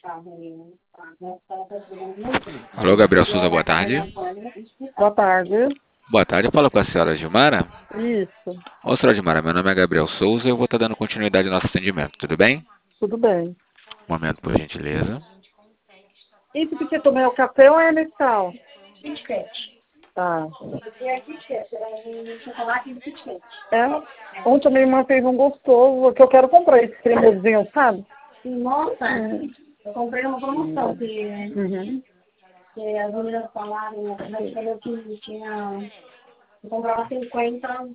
Alô, Gabriel Souza, boa tarde. Boa tarde. Boa tarde, eu falo com a senhora Gilmara. Isso, Ô, senhora Gilmara, meu nome é Gabriel Souza e eu vou estar dando continuidade ao nosso atendimento, tudo bem? tudo bem. Um momento, por gentileza. Isso porque tomei o café ou é Nescau? Kit Kat. Tá. É Kit Kat, é chocolate de Kit Kat. É. Ontem a minha irmã fez um gostoso, que eu quero comprar esse cremosinho, sabe? Nossa, eu comprei uma promoção Uhum. que as meninas falaram, falou que tinha, eu comprava 50